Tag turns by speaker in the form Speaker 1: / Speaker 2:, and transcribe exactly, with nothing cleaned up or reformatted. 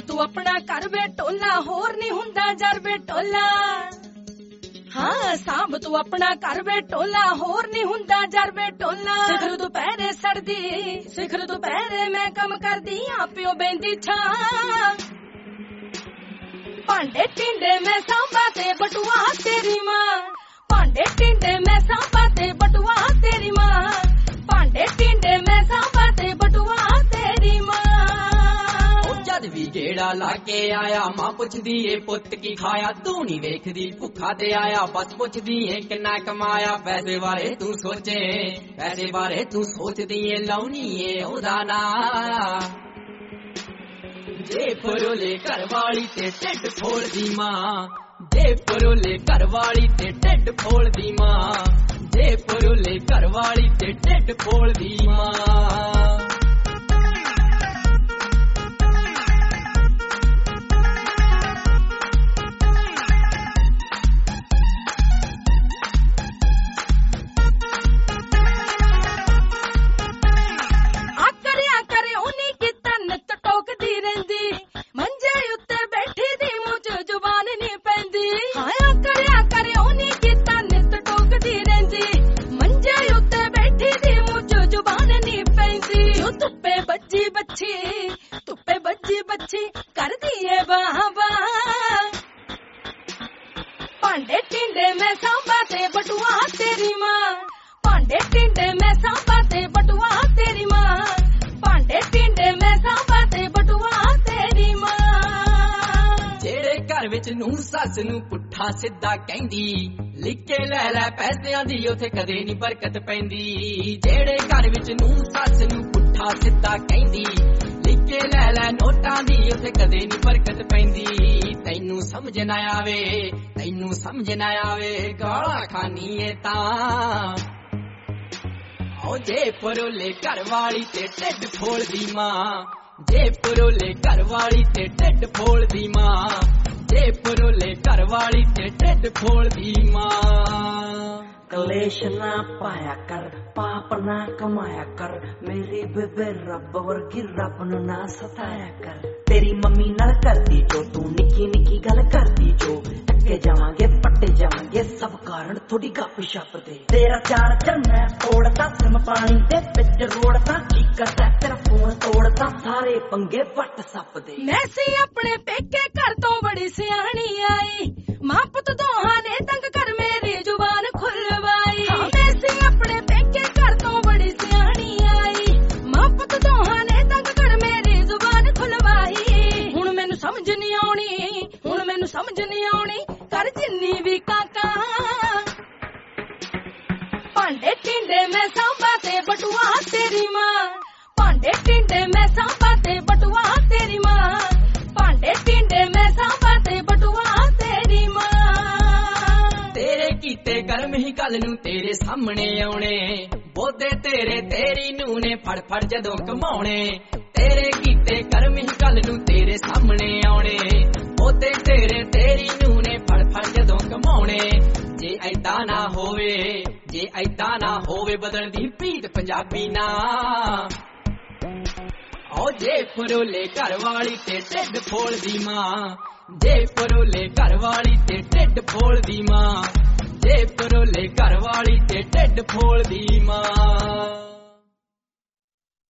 Speaker 1: तू अपना कर वे टोला होर नहीं हुंदा जर वे टोला हाँ सांभ तू अपना कर वे टोला होर नहीं हुंदा जर वे टोला सिखर दोपहरे सर्दी सिखर दोपहरे मैं कम कर दी प्यो बेंदी छा भांडे टिंडे मैं सांभा ते बटुआ तेरी मां भांडे टिंडे मैं सांभा ते बटुआ तेरी मां भांडे टिंडे मैं सांभा ते बटुआ तेरी मां
Speaker 2: जद भी गेड़ा लाके आया मां पुछदी ए पुत की खाया तू नहीं वेखदी भुखा ते आया बस पुछदी ए किन्ना कमाया पैसे बारे तू सोचे पैसे बारे तू सोचदी ए लाउनी ए ओदा ना जे परोले घर वाली ते ढिड फोड़दी मां जे परोले घर वाली ते ढिड फोड़दी मां जे परोले घर वाली ते ढिड फोड़दी मां
Speaker 1: तुप्पे बच्ची बच्ची कर दिए बाह बाह भांडे टिंडे मैं सांभा ते बटुआ तेरी मां भांडे टिंडे मैं सांभा ते बटुआ तेरी मां भांडे टिंडे मैं सांभा ते बटुआ तेरी मां
Speaker 2: जेड़े घर विच नूं सस नूं पुट्ठा सिद्धा कहंदी लिखे लै लै पैसिਆਂ ਦੀ उथे कदे नहीं बरकत पैंदी जेड़े घर विच नूं सस नूं पुट्ठा सिद्धा कहंदी लिखे लै लै नोटां दी उथे कदे नहीं बरकत पैंदी तैनू समझ ना आवे तैनू समझ ना आवे गाला खानी ए तां ओ जे परोले घर वाली ते ढिड फोड़दी मां जे परोले घर वाली ते ढिड फोड़दी मां जे परोले घर वाली ते ढिड फोड़दी मां
Speaker 3: कलेश ना पाया कर पाप ना कमाया कर मेरी बेबे रब वर्गी रब नू ना सताया कर तेरी मम्मी नाल करदी जो तू निक्की निक्की गल करदी जो टक्के जावांगे पट्टे जावांगे सब कारण थोड़ी गप शप दे तेरा चार चन्ना तोड़ता सिम पानी दे बिच रोड़ता की करता तेरा फोन तोड़ता सारे पंगे व्हाट्सएप दे
Speaker 1: मैं सी अपने पेके घर तो बड़ी सियाणी आई मां पुत दोहां ने तंग कर मेरी जुबान खुलवाई मैं सी अपने पेके घर तो बड़ी सियाणी आई मां पुत दोहां ने तंग कर मेरी जुबान खुलवाई हुण मैनू समझ नहीं आउणी हुण मैनू समझ नहीं आउणी कर जिन्नी भी काका भांडे टिंडे मैं सांभा ते बटुआ तेरी मां भांडे टिंडे मैं सांभा ते बटुआ तेरी मां भांडे टिंडे मैं सांभा ते बटुआ तेरी मां
Speaker 2: तेरे कीते कर्म ही कल नू तेरे सामने आउणे बोधे तेरे तेरी नू ने फड़ फड़ जदों कमाउणे तेरे कीते कर्म ही कल नू तेरे सामने आउणे बोधे तेरे तेरी नू ने फड़ फड़ जदों कमाउणे जे ऐदा ना होवे जे ऐदा ना होवे बदलदी पीत पंजाबी ना ओ जे परोले घर वाली ते ढिड फोड़दी मां जे परोले घर वाली ते ढिड फोड़दी मां जे परोले घर वाली ते ढिड फोड़दी मां।